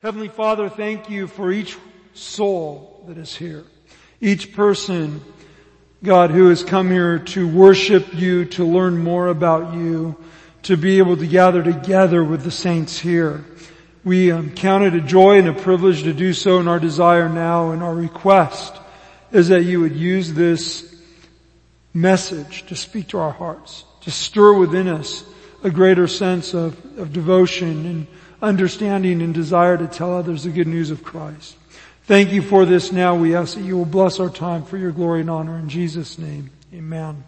Heavenly Father, thank you for each soul that is here. Each person, God, who has come here to worship you, to learn more about you, to be able to gather together with the saints here. We count it a joy and a privilege to do so, and our desire now and our request is that you would use this message to speak to our hearts, to stir within us a greater sense of devotion and understanding and desire to tell others the good news of Christ. Thank you for this now. We ask that you will bless our time for your glory and honor. In Jesus' name, amen.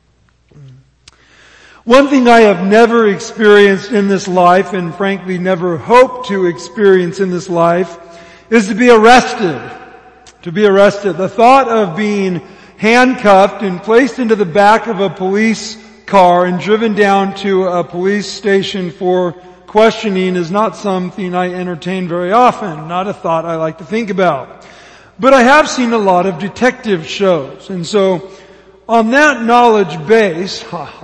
One thing I have never experienced in this life, and frankly never hoped to experience in this life, is to be arrested. To be arrested. The thought of being handcuffed and placed into the back of a police car and driven down to a police station for questioning is not something I entertain very often, not a thought I like to think about. But I have seen a lot of detective shows, and so on that knowledge base,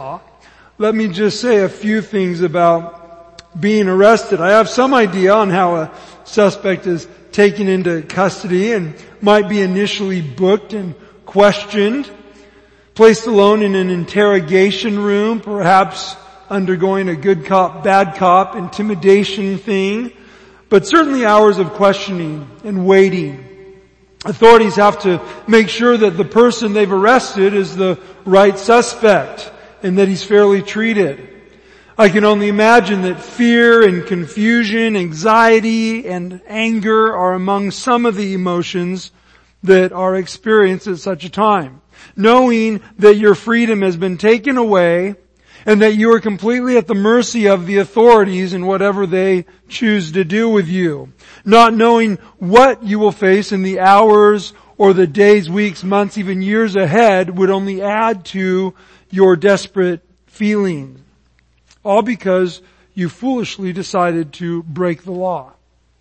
let me just say a few things about being arrested. I have some idea on how a suspect is taken into custody and might be initially booked and questioned, placed alone in an interrogation room, perhaps undergoing a good cop, bad cop, intimidation thing, but certainly hours of questioning and waiting. Authorities have to make sure that the person they've arrested is the right suspect and that he's fairly treated. I can only imagine that fear and confusion, anxiety and anger are among some of the emotions that are experienced at such a time. Knowing that your freedom has been taken away and that you are completely at the mercy of the authorities in whatever they choose to do with you. Not knowing what you will face in the hours or the days, weeks, months, even years ahead would only add to your desperate feelings. All because you foolishly decided to break the law.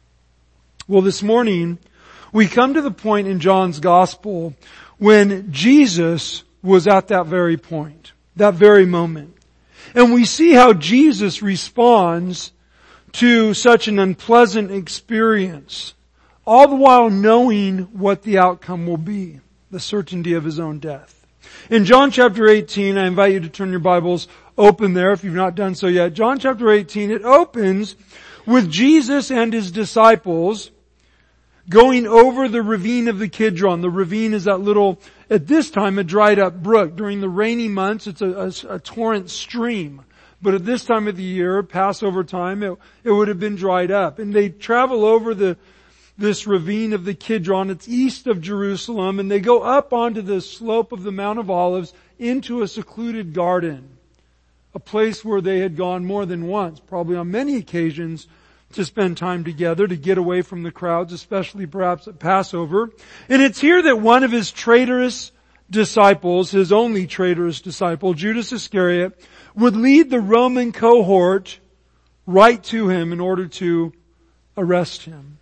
Well, this morning, we come to the point in John's Gospel when Jesus was at that very point, that very moment. And we see how Jesus responds to such an unpleasant experience, all the while knowing what the outcome will be, the certainty of his own death. In John chapter 18, I invite you to turn your Bibles open there if you've not done so yet. John chapter 18, it opens with Jesus and his disciples going over the ravine of the Kidron. The ravine is that little, at this time, a dried up brook. During the rainy months, it's a torrent stream. But at this time of the year, Passover time, it would have been dried up. And they travel over this ravine of the Kidron. It's east of Jerusalem. And they go up onto the slope of the Mount of Olives into a secluded garden. A place where they had gone more than once, probably on many occasions, to spend time together, to get away from the crowds, especially perhaps at Passover. And it's here that one of his traitorous disciples, his only traitorous disciple, Judas Iscariot, would lead the Roman cohort right to him in order to arrest him.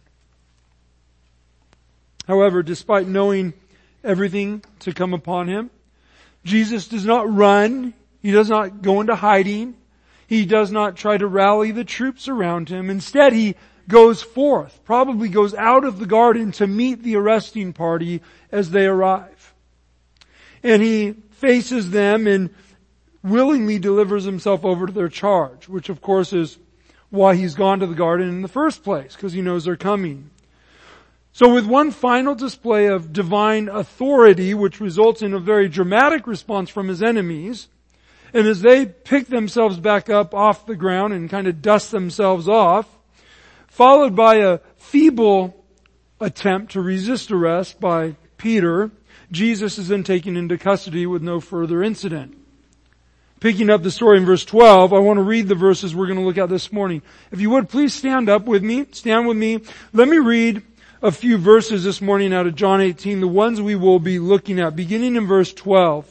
However, despite knowing everything to come upon him, Jesus does not run. He does not go into hiding. He does not try to rally the troops around him. Instead, he goes forth, probably goes out of the garden to meet the arresting party as they arrive. And he faces them and willingly delivers himself over to their charge, which of course is why he's gone to the garden in the first place, because he knows they're coming. So with one final display of divine authority, which results in a very dramatic response from his enemies, and as they pick themselves back up off the ground and kind of dust themselves off, followed by a feeble attempt to resist arrest by Peter, Jesus is then taken into custody with no further incident. Picking up the story in verse 12, I want to read the verses we're going to look at this morning. If you would, please stand up with me. Stand with me. Let me read a few verses this morning out of John 18, the ones we will be looking at, beginning in verse 12.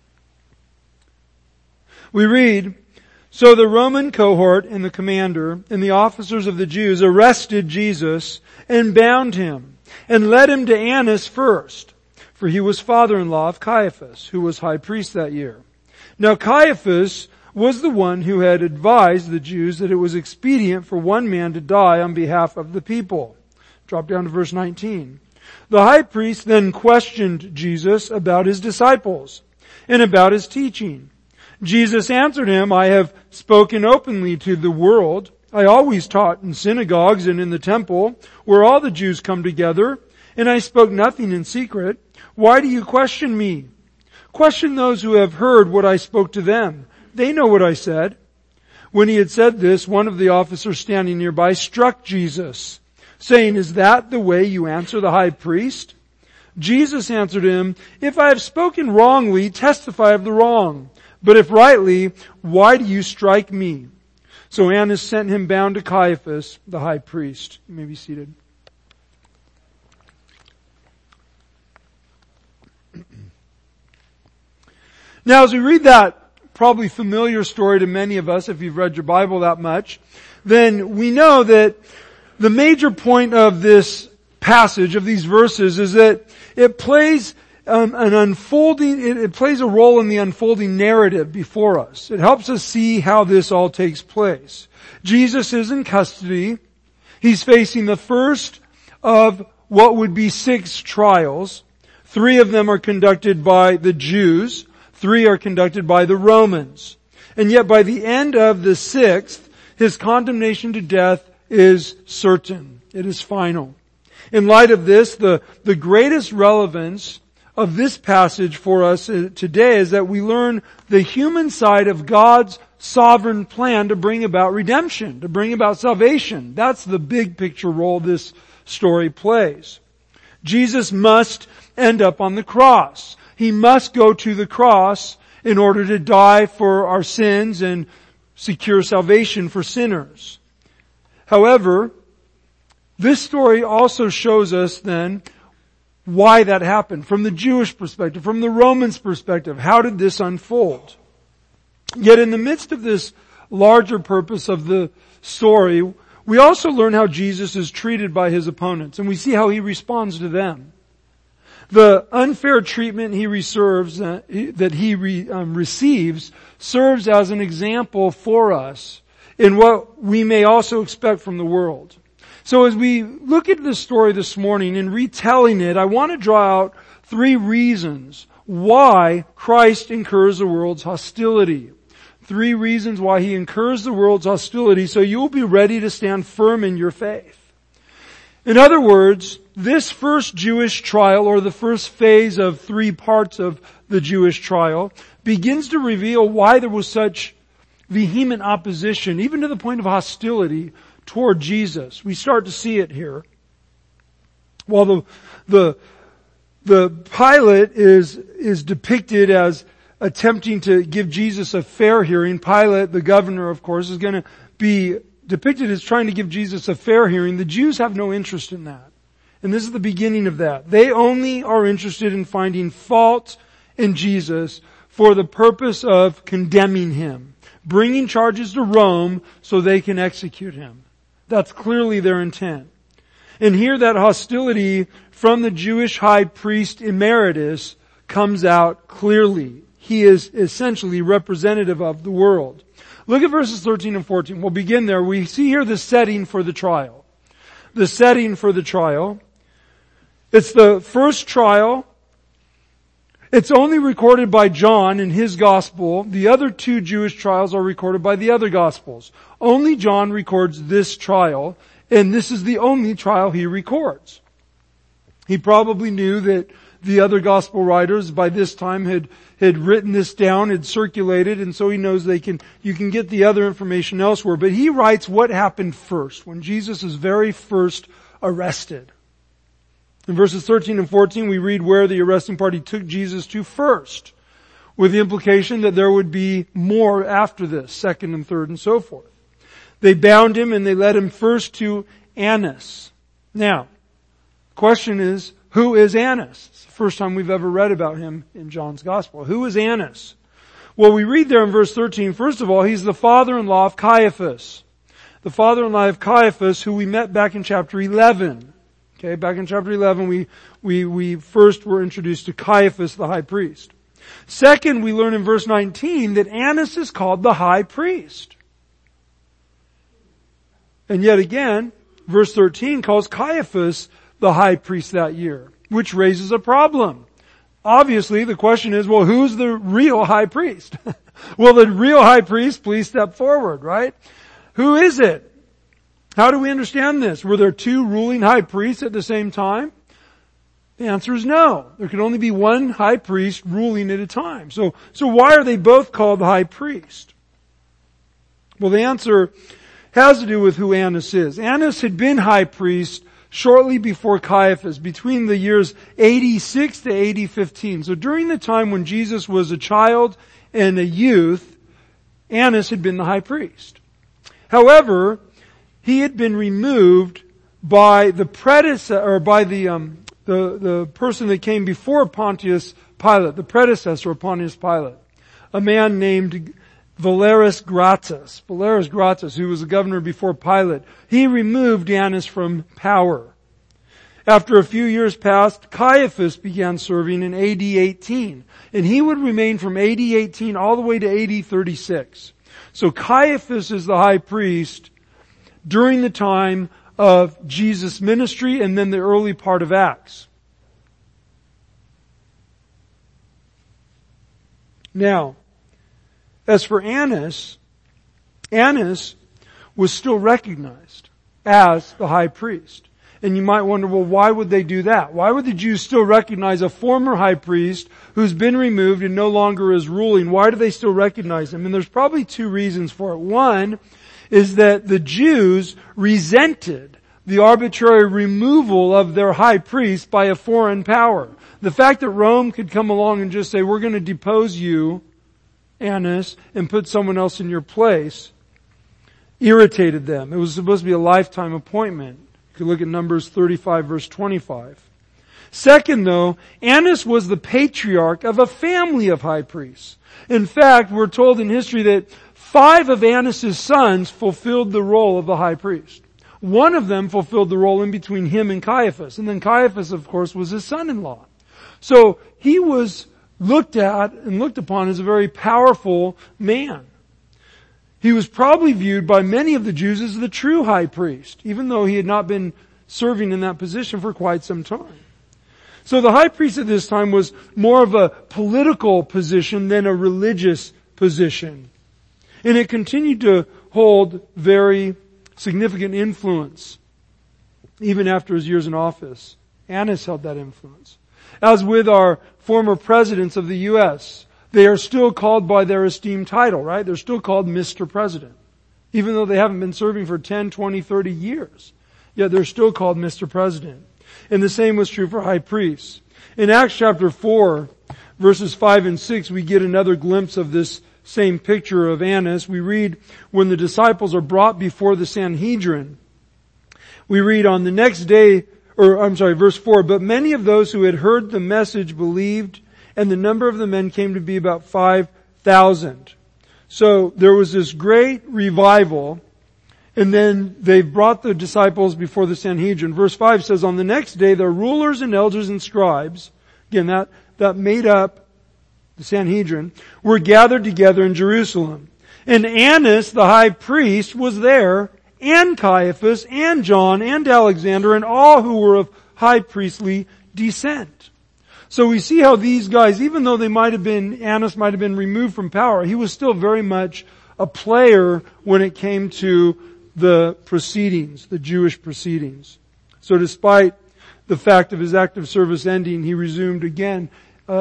We read, "So the Roman cohort and the commander and the officers of the Jews arrested Jesus and bound him and led him to Annas first, for he was father-in-law of Caiaphas, who was high priest that year. Now Caiaphas was the one who had advised the Jews that it was expedient for one man to die on behalf of the people. Drop down to verse 19. The high priest then questioned Jesus about his disciples and about his teaching. Jesus answered him, I have spoken openly to the world. I always taught in synagogues and in the temple where all the Jews come together, and I spoke nothing in secret. Why do you question me? Question those who have heard what I spoke to them. They know what I said. When he had said this, one of the officers standing nearby struck Jesus, saying, Is that the way you answer the high priest? Jesus answered him, If I have spoken wrongly, testify of the wrong. But if rightly, why do you strike me? So Annas sent him bound to Caiaphas, the high priest. You may be seated. Now as we read that probably familiar story to many of us, if you've read your Bible that much, then we know that the major point of this passage, of these verses, is that it plays it plays a role in the unfolding narrative before us. It helps us see how this all takes place. Jesus is in custody. He's facing the first of what would be 6 trials. 3 of them are conducted by the Jews. 3 are conducted by the Romans. And yet by the end of the 6th, his condemnation to death is certain. It is final. In light of this, the greatest relevance of this passage for us today is that we learn the human side of God's sovereign plan to bring about redemption, to bring about salvation. That's the big picture role this story plays. Jesus must end up on the cross. He must go to the cross in order to die for our sins and secure salvation for sinners. However, this story also shows us then why that happened. From the Jewish perspective, from the Romans' perspective, how did this unfold? Yet in the midst of this larger purpose of the story, we also learn how Jesus is treated by his opponents, and we see how he responds to them. The unfair treatment he receives serves as an example for us in what we may also expect from the world. So as we look at this story this morning and retelling it, I want to draw out 3 reasons why Christ incurs the world's hostility. 3 reasons why he incurs the world's hostility so you'll be ready to stand firm in your faith. In other words, this first Jewish trial, or the first phase of 3 parts of the Jewish trial, begins to reveal why there was such vehement opposition, even to the point of hostility, toward Jesus. We start to see it here. While the Pilate is depicted as attempting to give Jesus a fair hearing, Pilate, the governor, of course, is going to be depicted as trying to give Jesus a fair hearing. The Jews have no interest in that. And this is the beginning of that. They only are interested in finding fault in Jesus for the purpose of condemning him, bringing charges to Rome so they can execute him. That's clearly their intent. And here that hostility from the Jewish high priest emeritus comes out clearly. He is essentially representative of the world. Look at verses 13 and 14. We'll begin there. We see here the setting for the trial. The setting for the trial. It's the first trial. It's only recorded by John in his gospel. The other 2 Jewish trials are recorded by the other gospels. Only John records this trial, and this is the only trial he records. He probably knew that the other gospel writers by this time had written this down, had circulated, and so he knows you can get the other information elsewhere. But he writes what happened first, when Jesus is very first arrested. In verses 13 and 14 we read where the arresting party took Jesus to first, with the implication that there would be more after this, second and third and so forth. They bound him and they led him first to Annas. Now, the question is, who is Annas? It's the first time we've ever read about him in John's Gospel. Who is Annas? Well, we read there in verse 13, first of all, he's the father-in-law of Caiaphas. The father-in-law of Caiaphas, who we met back in chapter 11. Okay, back in chapter 11, we first were introduced to Caiaphas, the high priest. Second, we learn in verse 19 that Annas is called the high priest. And yet again, verse 13 calls Caiaphas the high priest that year, which raises a problem. Obviously, the question is, well, who's the real high priest? Will the real high priest please step forward, right? Who is it? How do we understand this? Were there two ruling high priests at the same time? The answer is no. There can only be one high priest ruling at a time. So why are they both called the high priest? Well, the answer has to do with who Annas is. Annas had been high priest shortly before Caiaphas, between the years 86 to 15. So during the time when Jesus was a child and a youth, Annas had been the high priest. However, he had been removed by the predecessor, or by the person that came before Pontius Pilate, the predecessor of Pontius Pilate, a man named Valerius Gratus. Valerius Gratus, who was the governor before Pilate, he removed Annas from power. After a few years passed, Caiaphas began serving in AD 18, and he would remain from AD 18 all the way to AD 36. So Caiaphas is the high priest during the time of Jesus' ministry and then the early part of Acts. Now, as for Annas, Annas was still recognized as the high priest. And you might wonder, well, why would they do that? Why would the Jews still recognize a former high priest who's been removed and no longer is ruling? Why do they still recognize him? And there's probably two reasons for it. One is that the Jews resented the arbitrary removal of their high priest by a foreign power. The fact that Rome could come along and just say, we're going to depose you, Annas, and put someone else in your place, irritated them. It was supposed to be a lifetime appointment. You could look at Numbers 35 verse 25. Second though, Annas was the patriarch of a family of high priests. In fact, we're told in history that 5 of Annas' sons fulfilled the role of the high priest. One of them fulfilled the role in between him and Caiaphas. And then Caiaphas, of course, was his son-in-law. So he was looked at and looked upon as a very powerful man. He was probably viewed by many of the Jews as the true high priest, even though he had not been serving in that position for quite some time. So the high priest at this time was more of a political position than a religious position. And it continued to hold very significant influence even after his years in office. Annas held that influence. As with our former presidents of the U.S., they are still called by their esteemed title, right? They're still called Mr. President. Even though they haven't been serving for 10, 20, 30 years. Yet they're still called Mr. President. And the same was true for high priests. In Acts chapter 4, verses 5 and 6, we get another glimpse of this same picture of Annas. We read, when the disciples are brought before the Sanhedrin, we read on the next day, verse 4, but many of those who had heard the message believed, and the number of the men came to be about 5,000. So there was this great revival, and then they brought the disciples before the Sanhedrin. Verse 5 says, on the next day, the rulers and elders and scribes, again, that made up the Sanhedrin, were gathered together in Jerusalem. And Annas, the high priest, was there, and Caiaphas, and John, and Alexander, and all who were of high priestly descent. So we see how these guys, even though Annas might have been removed from power, he was still very much a player when it came to the proceedings, the Jewish proceedings. So despite the fact of his active service ending, he resumed again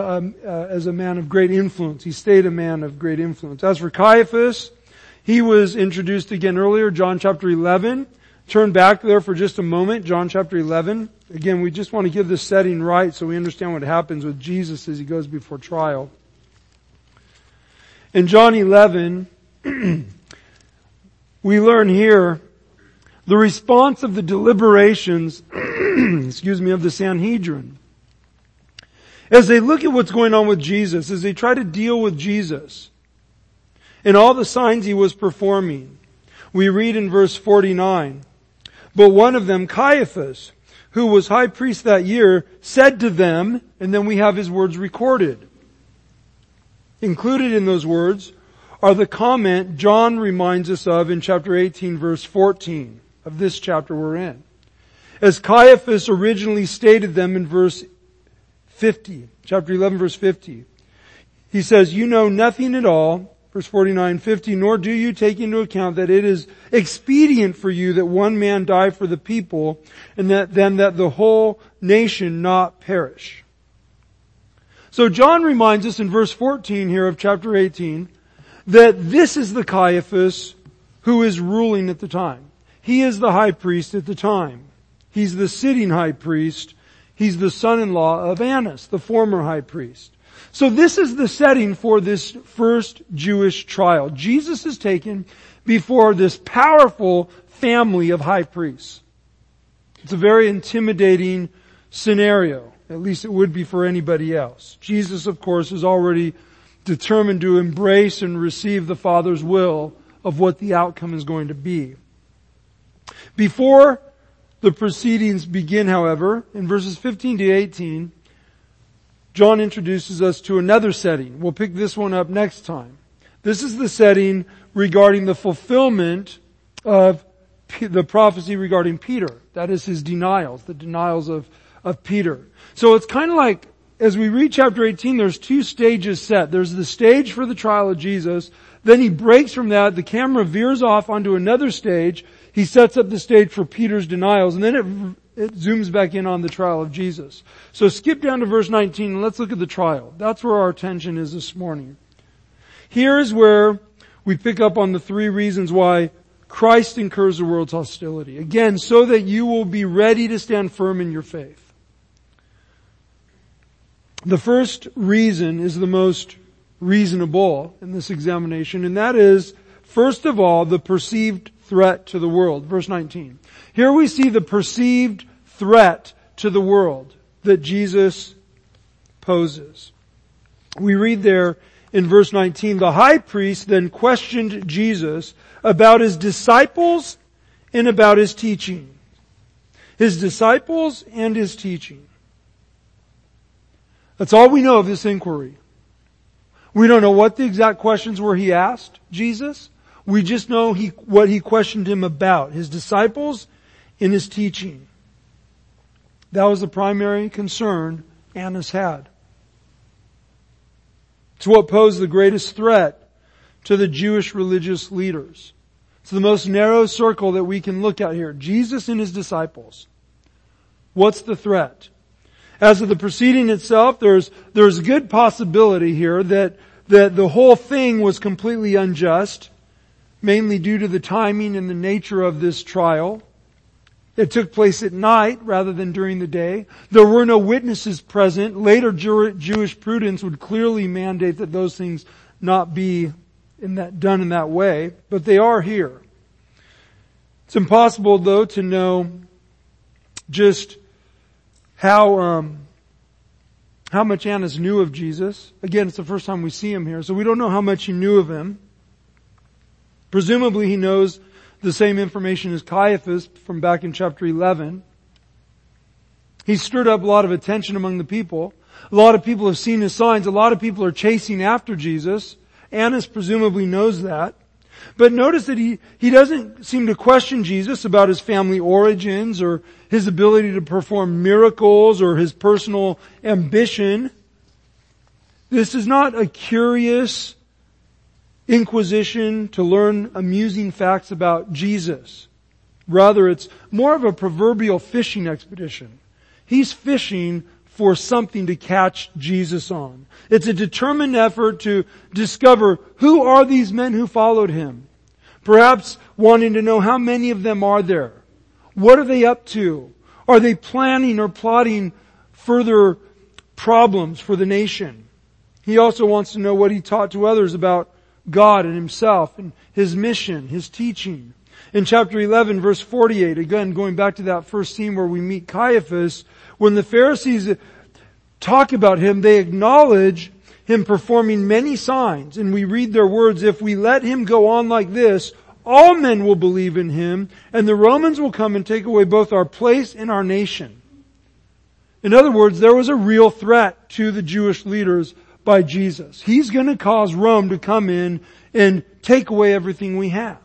as a man of great influence. He stayed a man of great influence. As for Caiaphas, he was introduced again earlier, John chapter 11. Turn back there for just a moment, John chapter 11. Again, we just want to give this setting right so we understand what happens with Jesus as he goes before trial. In John 11, we learn here the response of the deliberations, of the Sanhedrin. As they look at what's going on with Jesus, as they try to deal with Jesus and all the signs he was performing, we read in verse 49, but one of them, Caiaphas, who was high priest that year, said to them, and then we have his words recorded. Included in those words are the comment John reminds us of in chapter 18, verse 14 of this chapter we're in. As Caiaphas originally stated them in verse 50, chapter 11, verse 50. He says, you know nothing at all, verse 49, 50, nor do you take into account that it is expedient for you that one man die for the people, and that the whole nation not perish. So John reminds us in verse 14 here of chapter 18 that this is the Caiaphas who is ruling at the time. He is the high priest at the time. He's the sitting high priest. He's the son-in-law of Annas, the former high priest. So this is the setting for this first Jewish trial. Jesus is taken before this powerful family of high priests. It's a very intimidating scenario. At least it would be for anybody else. Jesus, of course, is already determined to embrace and receive the Father's will of what the outcome is going to be. Before the proceedings begin, however, in verses 15 to 18, John introduces us to another setting. We'll pick this one up next time. This is the setting regarding the fulfillment of the prophecy regarding Peter. That is his denials, the denials of Peter. So it's kind of like, as we read chapter 18, there's two stages set. There's the stage for the trial of Jesus. Then he breaks from that. The camera veers off onto another stage. He sets up the stage for Peter's denials. And then it zooms back in on the trial of Jesus. So skip down to verse 19 and let's look at the trial. That's where our attention is this morning. Here is where we pick up on the three reasons why Christ incurs the world's hostility. Again, so that you will be ready to stand firm in your faith. The first reason is the most reasonable in this examination, and that is, first of all, the perceived threat to the world. Verse 19. Here we see the perceived threat to the world that Jesus poses. We read there in verse 19, the high priest then questioned Jesus about his disciples and about his teaching. His disciples and his teaching. That's all we know of this inquiry. We don't know what the exact questions were he asked Jesus. We just know what he questioned him about, his disciples and his teaching. That was the primary concern Annas had. It's what posed the greatest threat to the Jewish religious leaders. It's the most narrow circle that we can look at here. Jesus and his disciples. What's the threat? As of the proceeding itself, there's a good possibility here that the whole thing was completely unjust, mainly due to the timing and the nature of this trial. It took place at night rather than during the day. There were no witnesses present. Later Jewish prudence would clearly mandate that those things not be done in that way, but they are here. It's impossible, though, to know just how much Annas knew of Jesus. Again, it's the first time we see him here, so we don't know how much he knew of him. Presumably he knows the same information as Caiaphas from back in chapter 11. He stirred up a lot of attention among the people. A lot of people have seen his signs. A lot of people are chasing after Jesus. Annas presumably knows that. But notice that he doesn't seem to question Jesus about his family origins or his ability to perform miracles or his personal ambition. This is not a curious inquisition to learn amusing facts about Jesus. Rather, it's more of a proverbial fishing expedition. He's fishing for something to catch Jesus on. It's a determined effort to discover who are these men who followed him. Perhaps wanting to know how many of them are there. What are they up to? Are they planning or plotting further problems for the nation? He also wants to know what he taught to others about God and himself and his mission, his teaching. In chapter 11, verse 48, again, going back to that first scene where we meet Caiaphas, when the Pharisees talk about him, they acknowledge him performing many signs. And we read their words, if we let him go on like this, all men will believe in him, and the Romans will come and take away both our place and our nation. In other words, there was a real threat to the Jewish leaders by Jesus. He's going to cause Rome to come in and take away everything we have.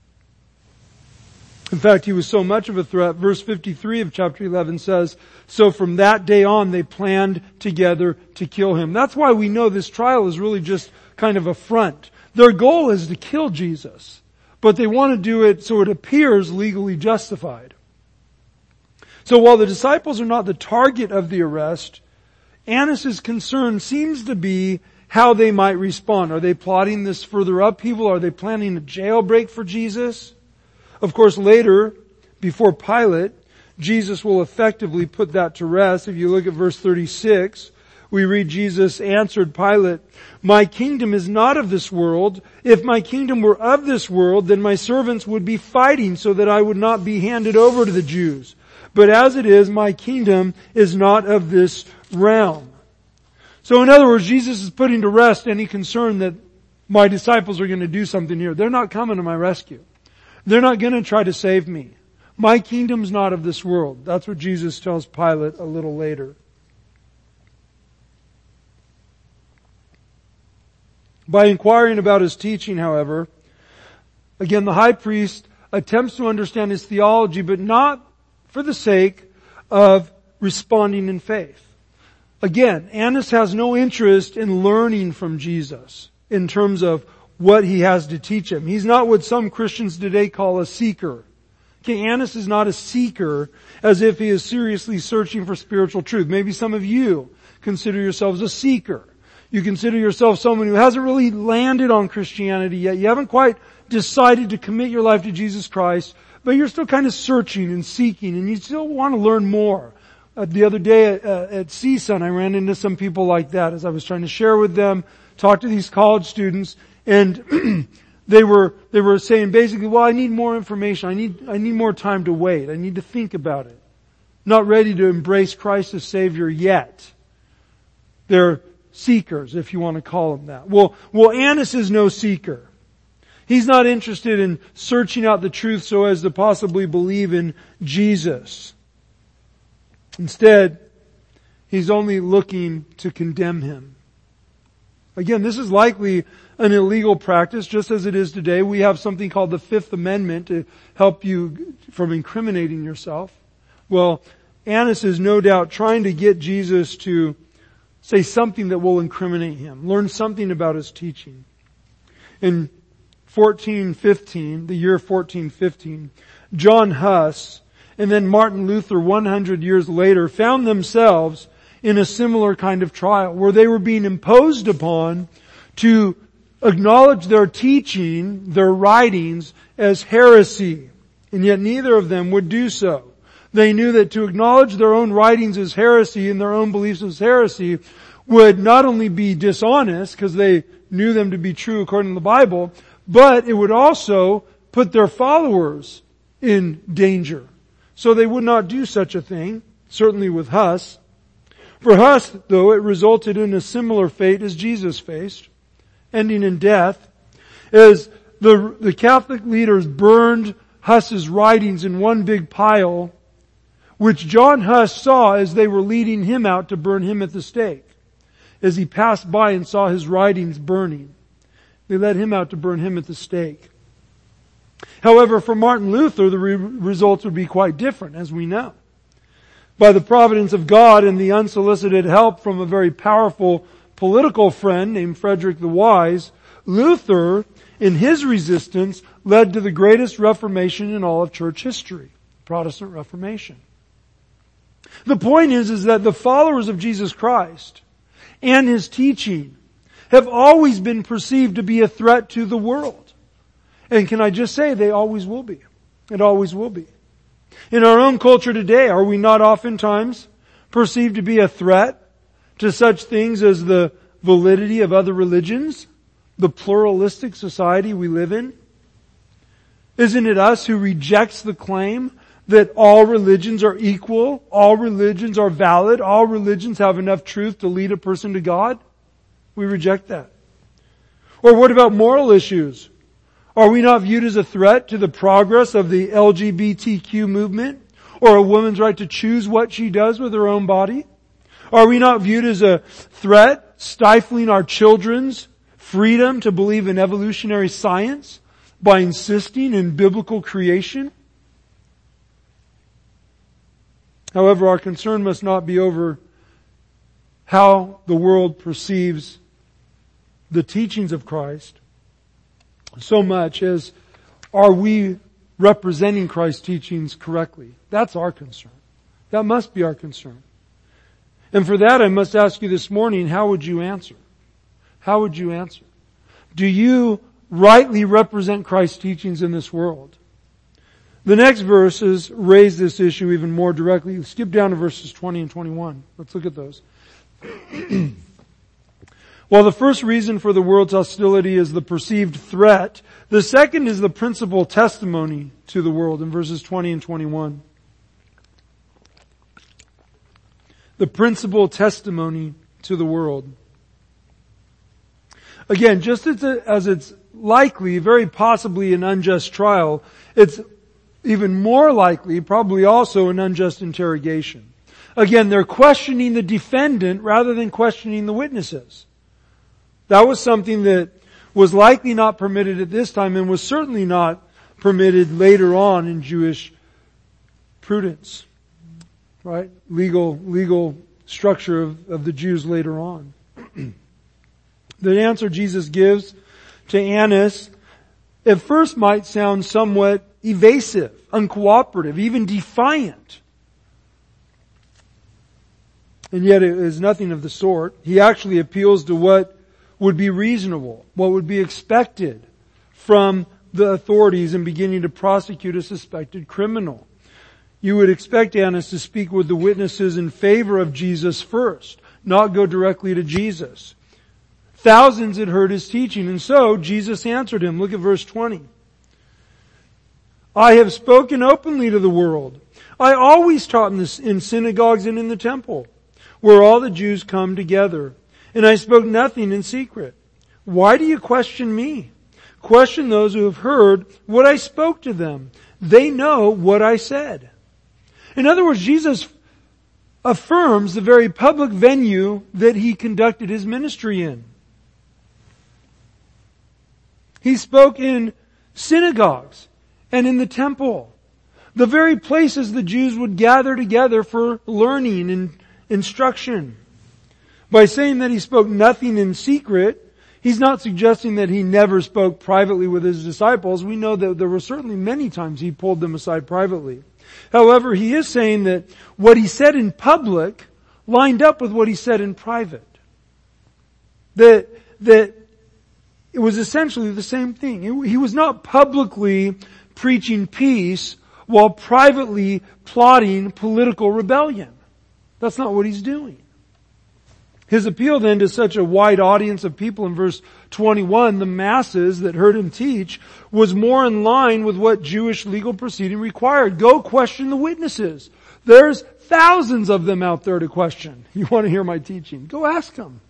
In fact, he was so much of a threat. Verse 53 of chapter 11 says, so from that day on they planned together to kill him. That's why we know this trial is really just kind of a front. Their goal is to kill Jesus, but they want to do it so it appears legally justified. So while the disciples are not the target of the arrest, Annas' concern seems to be how they might respond. Are they plotting this further upheaval? Are they planning a jailbreak for Jesus? Of course, later, before Pilate, Jesus will effectively put that to rest. If you look at verse 36, we read Jesus answered Pilate, my kingdom is not of this world. If my kingdom were of this world, then my servants would be fighting so that I would not be handed over to the Jews. But as it is, my kingdom is not of this realm. So in other words, Jesus is putting to rest any concern that my disciples are going to do something here. They're not coming to my rescue. They're not going to try to save me. My kingdom's not of this world. That's what Jesus tells Pilate a little later. By inquiring about his teaching, however, again, the high priest attempts to understand his theology, but not for the sake of responding in faith. Again, Annas has no interest in learning from Jesus in terms of what he has to teach him. He's not what some Christians today call a seeker. Okay, Annas is not a seeker as if he is seriously searching for spiritual truth. Maybe some of you consider yourselves a seeker. You consider yourself someone who hasn't really landed on Christianity yet. You haven't quite decided to commit your life to Jesus Christ, but you're still kind of searching and seeking, and you still want to learn more. The other day at CSUN, I ran into some people like that as I was trying to share with them, talk to these college students, and they were saying basically, well, I need more information. I need more time to wait. I need to think about it. Not ready to embrace Christ as Savior yet. They're seekers, if you want to call them that. Well, Annas is no seeker. He's not interested in searching out the truth so as to possibly believe in Jesus. Instead, he's only looking to condemn him. Again, this is likely an illegal practice, just as it is today. We have something called the Fifth Amendment to help you from incriminating yourself. Well, Annas is no doubt trying to get Jesus to say something that will incriminate him, learn something about his teaching. In 1415, the year 1415, John Huss and then Martin Luther 100 years later found themselves in a similar kind of trial where they were being imposed upon to acknowledge their teaching, their writings as heresy. And yet neither of them would do so. They knew that to acknowledge their own writings as heresy and their own beliefs as heresy would not only be dishonest because they knew them to be true according to the Bible, but it would also put their followers in danger. So they would not do such a thing, certainly with Huss. For Huss, though, it resulted in a similar fate as Jesus faced, ending in death, as the Catholic leaders burned Huss's writings in one big pile, which John Huss saw as they were leading him out to burn him at the stake. As he passed by and saw his writings burning, they led him out to burn him at the stake. However, for Martin Luther, the results would be quite different, as we know. By the providence of God and the unsolicited help from a very powerful political friend named Frederick the Wise, Luther, in his resistance, led to the greatest Reformation in all of church history, Protestant Reformation. The point is that the followers of Jesus Christ and His teaching have always been perceived to be a threat to the world. And can I just say, they always will be. It always will be. In our own culture today, are we not oftentimes perceived to be a threat to such things as the validity of other religions, the pluralistic society we live in? Isn't it us who rejects the claim that all religions are equal, all religions are valid, all religions have enough truth to lead a person to God? We reject that. Or what about moral issues? Are we not viewed as a threat to the progress of the LGBTQ movement? Or a woman's right to choose what she does with her own body? Are we not viewed as a threat stifling our children's freedom to believe in evolutionary science by insisting in biblical creation? However, our concern must not be over how the world perceives the teachings of Christ so much as are we representing Christ's teachings correctly. That's our concern. That must be our concern. And for that I must ask you this morning, how would you answer? How would you answer? Do you rightly represent Christ's teachings in this world? The next verses raise this issue even more directly. Skip down to verses 20 and 21. Let's look at those. While the first reason for the world's hostility is the perceived threat, the second is the principal testimony to the world in verses 20 and 21. The principal testimony to the world. Again, just as it's likely, very possibly an unjust trial, it's even more likely, probably also an unjust interrogation. Again, they're questioning the defendant rather than questioning the witnesses. That was something that was likely not permitted at this time and was certainly not permitted later on in Jewish prudence. Right? Legal structure of the Jews later on. The answer Jesus gives to Annas at first might sound somewhat evasive, uncooperative, even defiant. And yet it is nothing of the sort. He actually appeals to what would be reasonable, what would be expected from the authorities in beginning to prosecute a suspected criminal. You would expect Annas to speak with the witnesses in favor of Jesus first, not go directly to Jesus. Thousands had heard his teaching, and so Jesus answered him. Look at verse 20. I have spoken openly to the world. I always taught in synagogues and in the temple, where all the Jews come together. And I spoke nothing in secret. Why do you question me? Question those who have heard what I spoke to them. They know what I said. In other words, Jesus affirms the very public venue that he conducted his ministry in. He spoke in synagogues and in the temple, the very places the Jews would gather together for learning and instruction. By saying that he spoke nothing in secret, he's not suggesting that he never spoke privately with his disciples. We know that there were certainly many times he pulled them aside privately. However, he is saying that what he said in public lined up with what he said in private. That it was essentially the same thing. He was not publicly preaching peace while privately plotting political rebellion. That's not what he's doing. His appeal then to such a wide audience of people in verse 21, the masses that heard him teach, was more in line with what Jewish legal proceeding required. Go question the witnesses. There's thousands of them out there to question. You want to hear my teaching? Go ask them.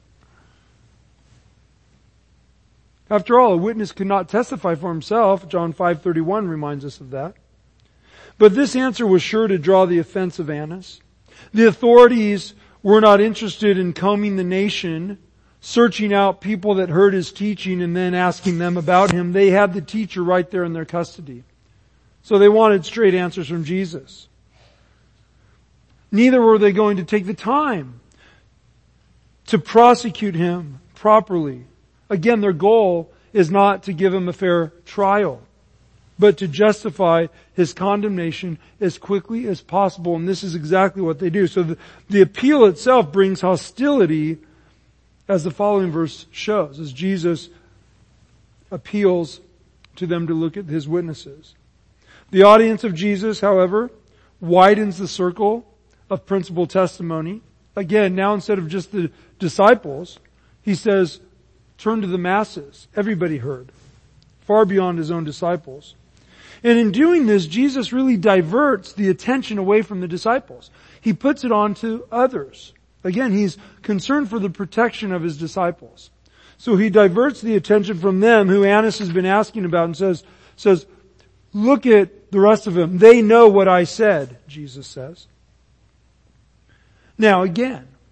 After all, a witness could not testify for himself. John 5:31 reminds us of that. But this answer was sure to draw the offense of Annas. The authorities were not interested in combing the nation, searching out people that heard his teaching and then asking them about him. They had the teacher right there in their custody. So they wanted straight answers from Jesus. Neither were they going to take the time to prosecute him properly. Again, their goal is not to give him a fair trial, but to justify his condemnation as quickly as possible. And this is exactly what they do. So the appeal itself brings hostility, as the following verse shows, as Jesus appeals to them to look at his witnesses. The audience of Jesus, however, widens the circle of principal testimony. Again, now instead of just the disciples, he says, turn to the masses. Everybody heard, far beyond his own disciples. And in doing this, Jesus really diverts the attention away from the disciples. He puts it on to others. Again, he's concerned for the protection of his disciples. So he diverts the attention from them, who Annas has been asking about, and says, look at the rest of them. They know what I said, Jesus says. Now again,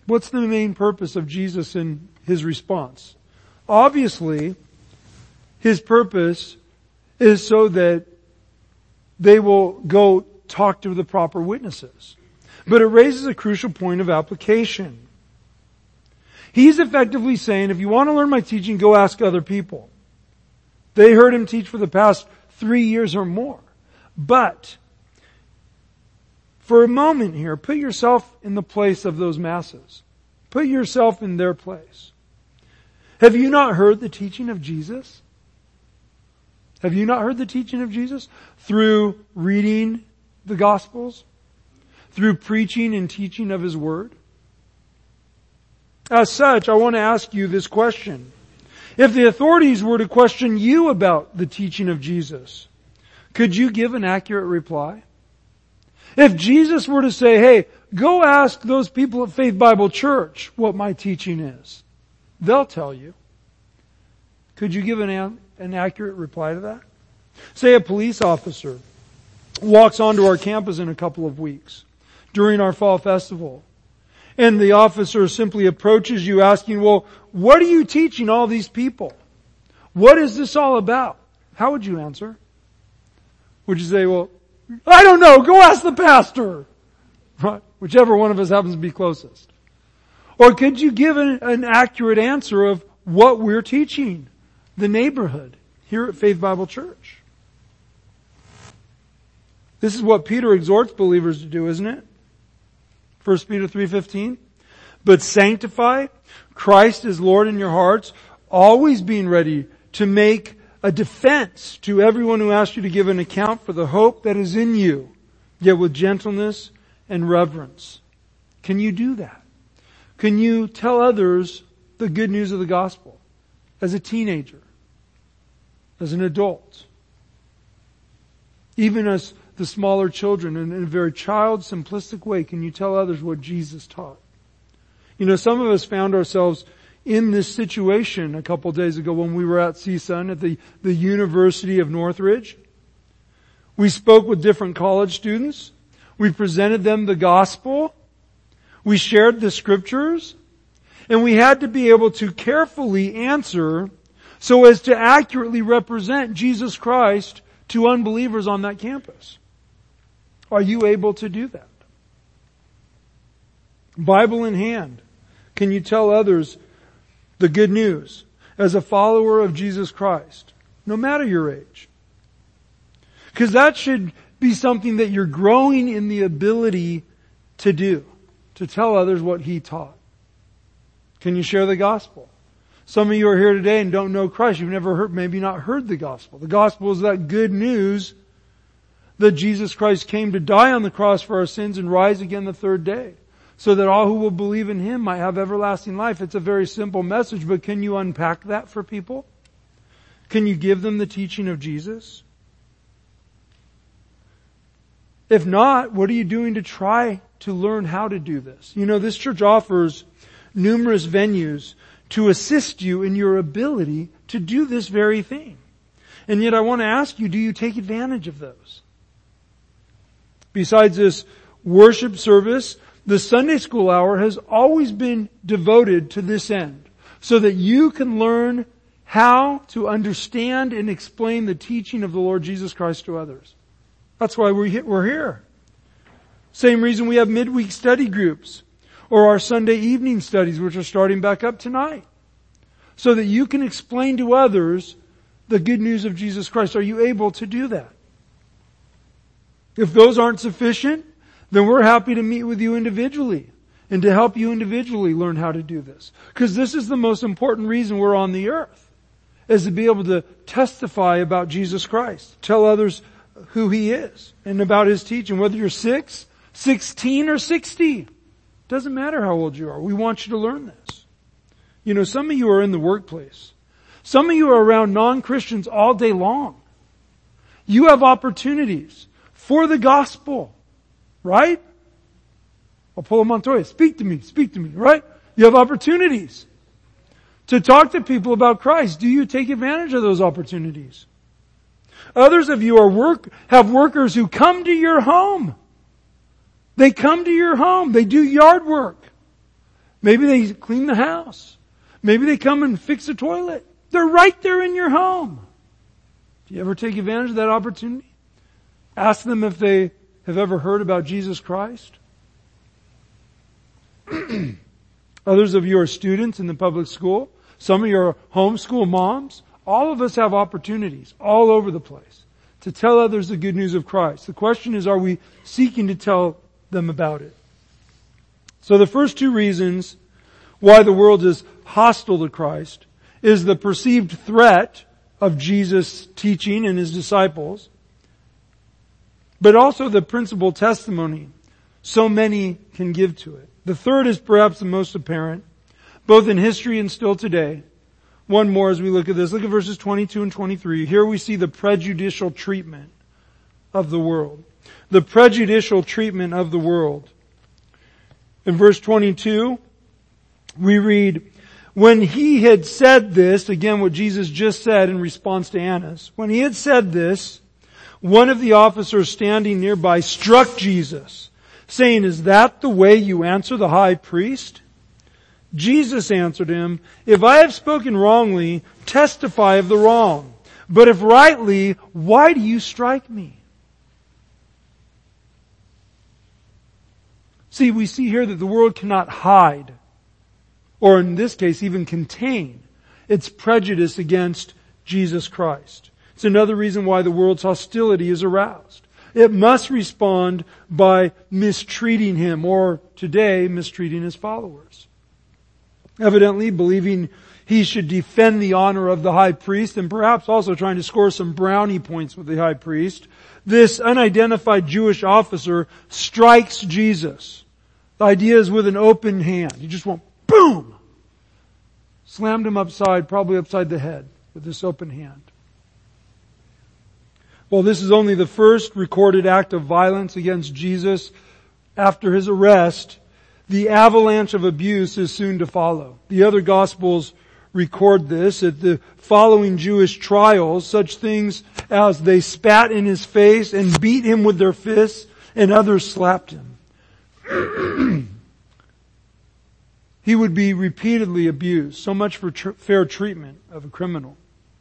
What's the main purpose of Jesus in His response? Obviously, His purpose is so that they will go talk to the proper witnesses. But it raises a crucial point of application. He's effectively saying, if you want to learn my teaching, go ask other people. They heard Him teach for the past 3 years or more. But, for a moment here, put yourself in the place of those masses. Put yourself in their place. Have you not heard the teaching of Jesus? Have you not heard the teaching of Jesus? Through reading the Gospels? Through preaching and teaching of His Word? As such, I want to ask you this question. If the authorities were to question you about the teaching of Jesus, could you give an accurate reply? If Jesus were to say, hey, go ask those people at Faith Bible Church what my teaching is, they'll tell you. Could you give an accurate reply to that? Say a police officer walks onto our campus in a couple of weeks during our fall festival, and the officer simply approaches you asking, well, what are you teaching all these people? What is this all about? How would you answer? Would you say, well, I don't know, go ask the pastor. Right? Whichever one of us happens to be closest. Or could you give an accurate answer of what we're teaching the neighborhood here at Faith Bible Church? This is what Peter exhorts believers to do, isn't it? 1 Peter 3:15. But sanctify Christ as Lord in your hearts, always being ready to make a defense to everyone who asks you to give an account for the hope that is in you, yet with gentleness and reverence. Can you do that? Can you tell others the good news of the gospel as a teenager, as an adult, even as the smaller children, in a very child simplistic way? Can you tell others what Jesus taught? You know, some of us found ourselves in this situation a couple days ago when we were at CSUN at the University of Northridge. We spoke with different college students. We presented them the gospel. We shared the scriptures. And we had to be able to carefully answer so as to accurately represent Jesus Christ to unbelievers on that campus. Are you able to do that? Bible in hand, can you tell others the good news as a follower of Jesus Christ, no matter your age? Because that should be something that you're growing in the ability to do, to tell others what He taught. Can you share the gospel? Some of you are here today and don't know Christ. You've never heard, maybe not heard the gospel. The gospel is that good news that Jesus Christ came to die on the cross for our sins and rise again the third day, so that all who will believe in Him might have everlasting life. It's a very simple message, but can you unpack that for people? Can you give them the teaching of Jesus? If not, what are you doing to try to learn how to do this? You know, this church offers numerous venues to assist you in your ability to do this very thing. And yet I want to ask you, do you take advantage of those? Besides this worship service, the Sunday school hour has always been devoted to this end, so that you can learn how to understand and explain the teaching of the Lord Jesus Christ to others. That's why we're here. Same reason we have midweek study groups, or our Sunday evening studies, which are starting back up tonight, so that you can explain to others the good news of Jesus Christ. Are you able to do that? If those aren't sufficient, then we're happy to meet with you individually and to help you individually learn how to do this. Because this is the most important reason we're on the earth, is to be able to testify about Jesus Christ. Tell others who He is and about His teaching. Whether you're 6, 16, or 60. Doesn't matter how old you are. We want you to learn this. You know, some of you are in the workplace. Some of you are around non-Christians all day long. You have opportunities for the gospel. Right? Apollo Montoya, speak to me, right? You have opportunities to talk to people about Christ. Do you take advantage of those opportunities? Others of you have workers who come to your home. They come to your home. They do yard work. Maybe they clean the house. Maybe they come and fix the toilet. They're right there in your home. Do you ever take advantage of that opportunity? Ask them if they have ever heard about Jesus Christ. Others of you are students in the public school. Some of you are homeschool moms. All of us have opportunities all over the place to tell others the good news of Christ. The question is, are we seeking to tell them about it? So the first two reasons why the world is hostile to Christ is the perceived threat of Jesus' teaching and His disciples, but also the principal testimony so many can give to it. The third is perhaps the most apparent, both in history and still today. One more as we look at this. Look at verses 22 and 23. Here we see the prejudicial treatment of the world. The prejudicial treatment of the world. In verse 22, we read, when He had said this, again what Jesus just said in response to Annas, when He had said this, one of the officers standing nearby struck Jesus, saying, is that the way you answer the high priest? Jesus answered him, if I have spoken wrongly, testify of the wrong. But if rightly, why do you strike me? See, we see here that the world cannot hide, or in this case even contain, its prejudice against Jesus Christ. It's another reason why the world's hostility is aroused. It must respond by mistreating Him, or today, mistreating His followers. Evidently, believing he should defend the honor of the high priest and perhaps also trying to score some brownie points with the high priest, this unidentified Jewish officer strikes Jesus. The idea is with an open hand. He just went boom! Slammed him probably upside the head with this open hand. Well, this is only the first recorded act of violence against Jesus after His arrest. The avalanche of abuse is soon to follow. The other Gospels record this. At the following Jewish trials, such things as they spat in His face and beat Him with their fists, and others slapped Him. He would be repeatedly abused. So much for fair treatment of a criminal.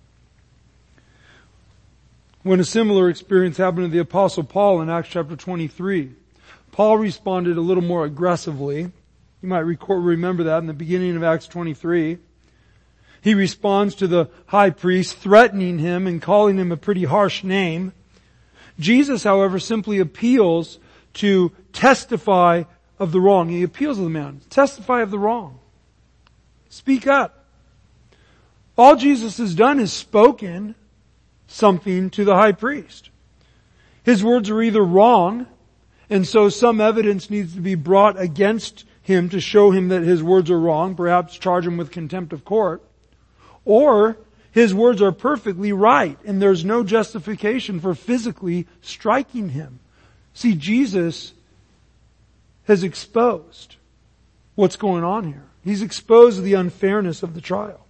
When a similar experience happened to the Apostle Paul in Acts chapter 23, Paul responded a little more aggressively. You might remember that in the beginning of Acts 23. He responds to the high priest, threatening him and calling him a pretty harsh name. Jesus, however, simply appeals to testify of the wrong. He appeals to the man. Testify of the wrong. Speak up. All Jesus has done is spoken something to the high priest. His words are either wrong, and so some evidence needs to be brought against him to show him that his words are wrong, perhaps charge him with contempt of court, or his words are perfectly right, and there's no justification for physically striking him. See, Jesus has exposed what's going on here. He's exposed the unfairness of the trial.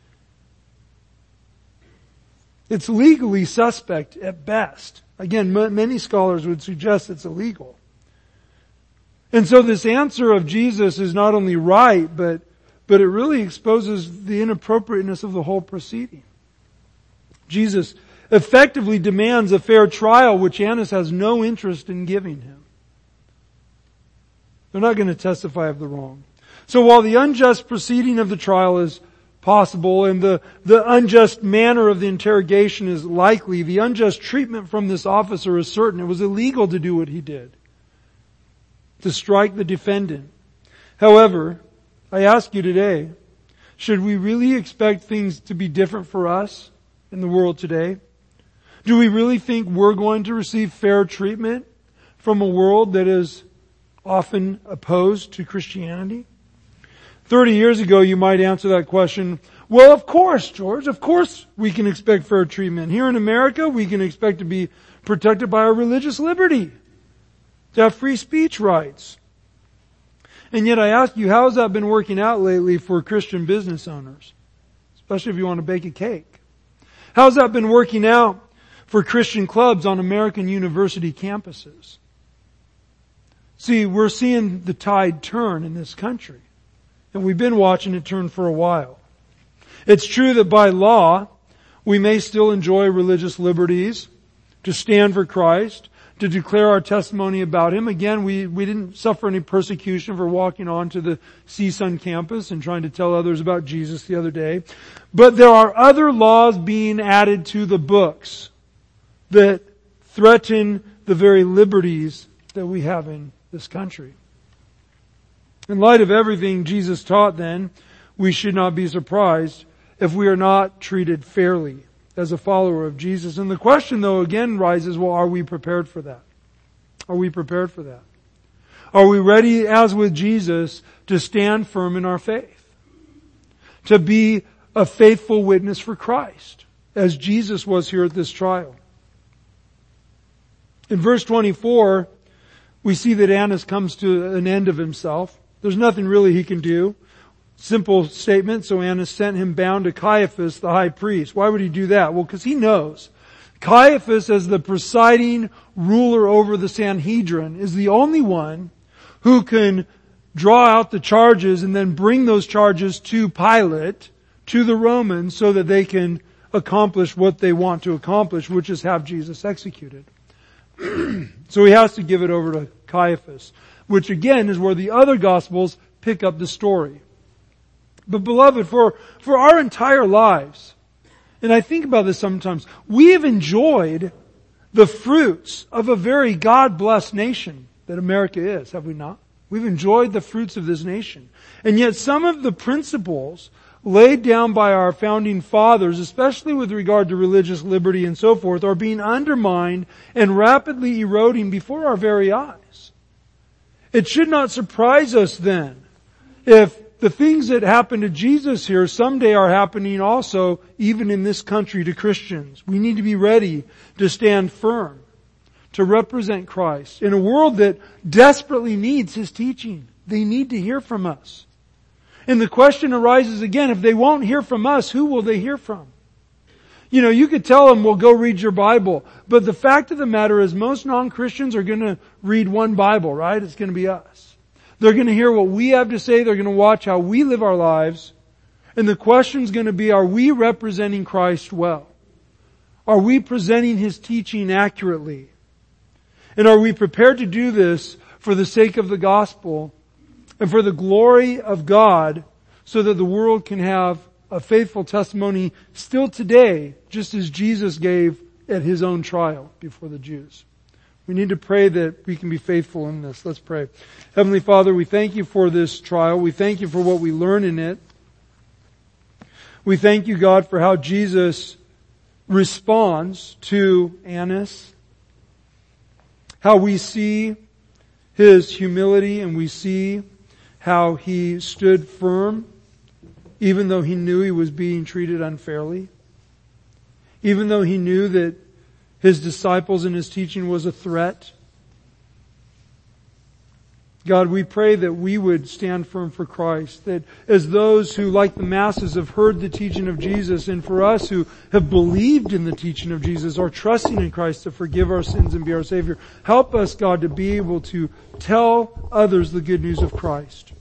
It's legally suspect at best. Again, many scholars would suggest it's illegal. And so this answer of Jesus is not only right, but it really exposes the inappropriateness of the whole proceeding. Jesus effectively demands a fair trial, which Annas has no interest in giving him. They're not going to testify of the wrong. So while the unjust proceeding of the trial is possible and the unjust manner of the interrogation is likely, the unjust treatment from this officer is certain. It was illegal to do what he did, to strike the defendant. However, I ask you today, should we really expect things to be different for us in the world today? Do we really think we're going to receive fair treatment from a world that is often opposed to Christianity? 30 years ago, you might answer that question, well, of course, George, of course we can expect fair treatment. Here in America, we can expect to be protected by our religious liberty, to have free speech rights. And yet I ask you, how has that been working out lately for Christian business owners? Especially if you want to bake a cake. How has that been working out for Christian clubs on American university campuses? See, we're seeing the tide turn in this country. And we've been watching it turn for a while. It's true that by law, we may still enjoy religious liberties to stand for Christ, to declare our testimony about Him. Again, we didn't suffer any persecution for walking onto the CSUN campus and trying to tell others about Jesus the other day. But there are other laws being added to the books that threaten the very liberties that we have in this country. In light of everything Jesus taught then, we should not be surprised if we are not treated fairly as a follower of Jesus. And the question though again rises, well, are we prepared for that? Are we prepared for that? Are we ready, as with Jesus, to stand firm in our faith? To be a faithful witness for Christ, as Jesus was here at this trial. In verse 24, we see that Annas comes to an end of himself. There's nothing really he can do. Simple statement. So Annas sent him bound to Caiaphas, the high priest. Why would he do that? Well, because he knows Caiaphas, as the presiding ruler over the Sanhedrin, is the only one who can draw out the charges and then bring those charges to Pilate, to the Romans, so that they can accomplish what they want to accomplish, which is have Jesus executed. So he has to give it over to Caiaphas, which again is where the other Gospels pick up the story. But beloved, for our entire lives, and I think about this sometimes, we have enjoyed the fruits of a very God-blessed nation that America is, have we not? We've enjoyed the fruits of this nation. And yet some of the principles laid down by our founding fathers, especially with regard to religious liberty and so forth, are being undermined and rapidly eroding before our very eyes. It should not surprise us then if the things that happened to Jesus here someday are happening also even in this country to Christians. We need to be ready to stand firm, to represent Christ in a world that desperately needs His teaching. They need to hear from us. And the question arises again, if they won't hear from us, who will they hear from? You know, you could tell them, well, go read your Bible. But the fact of the matter is most non-Christians are going to read one Bible, right? It's going to be us. They're going to hear what we have to say. They're going to watch how we live our lives. And the question's going to be, are we representing Christ well? Are we presenting His teaching accurately? And are we prepared to do this for the sake of the gospel and for the glory of God, so that the world can have a faithful testimony still today, just as Jesus gave at His own trial before the Jews? We need to pray that we can be faithful in this. Let's pray. Heavenly Father, we thank You for this trial. We thank You for what we learn in it. We thank You, God, for how Jesus responds to Annas. How we see His humility and we see how He stood firm even though He knew He was being treated unfairly. Even though He knew that His disciples and His teaching was a threat. God, we pray that we would stand firm for Christ. That as those who, like the masses, have heard the teaching of Jesus, and for us who have believed in the teaching of Jesus, are trusting in Christ to forgive our sins and be our Savior, help us, God, to be able to tell others the good news of Christ.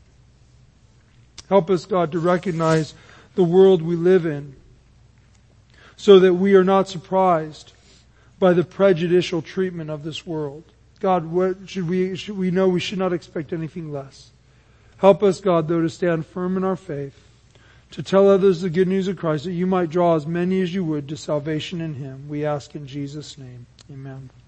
Help us, God, to recognize the world we live in, so that we are not surprised by the prejudicial treatment of this world. God, what should we know we should not expect anything less. Help us, God, though, to stand firm in our faith, to tell others the good news of Christ, that You might draw as many as You would to salvation in Him. We ask in Jesus' name. Amen.